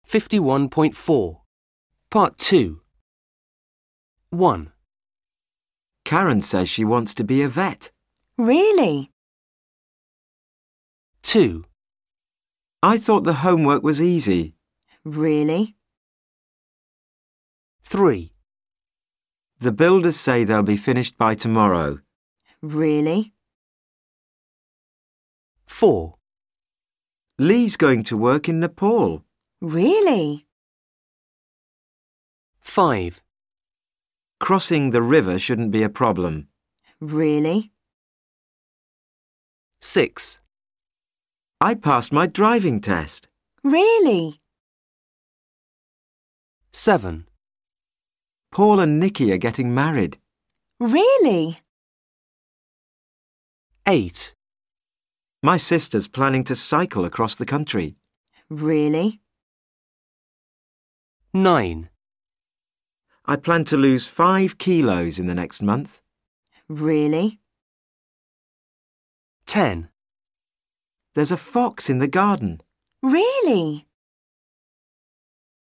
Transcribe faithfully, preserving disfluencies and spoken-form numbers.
fifty-one point four. Part two. one. Karen says she wants to be a vet. Really? two. I thought the homework was easy. Really? three. The builders say they'll be finished by tomorrow. Really? four. Lee's going to work in Nepal. Really? five. Crossing the river shouldn't be a problem. Really? six. I passed my driving test. Really? seven. Paul and Nikki are getting married. Really? eight. My sister's planning to cycle across the country. Really? nine. I plan to lose five kilos in the next month. Really? ten. There's a fox in the garden. Really?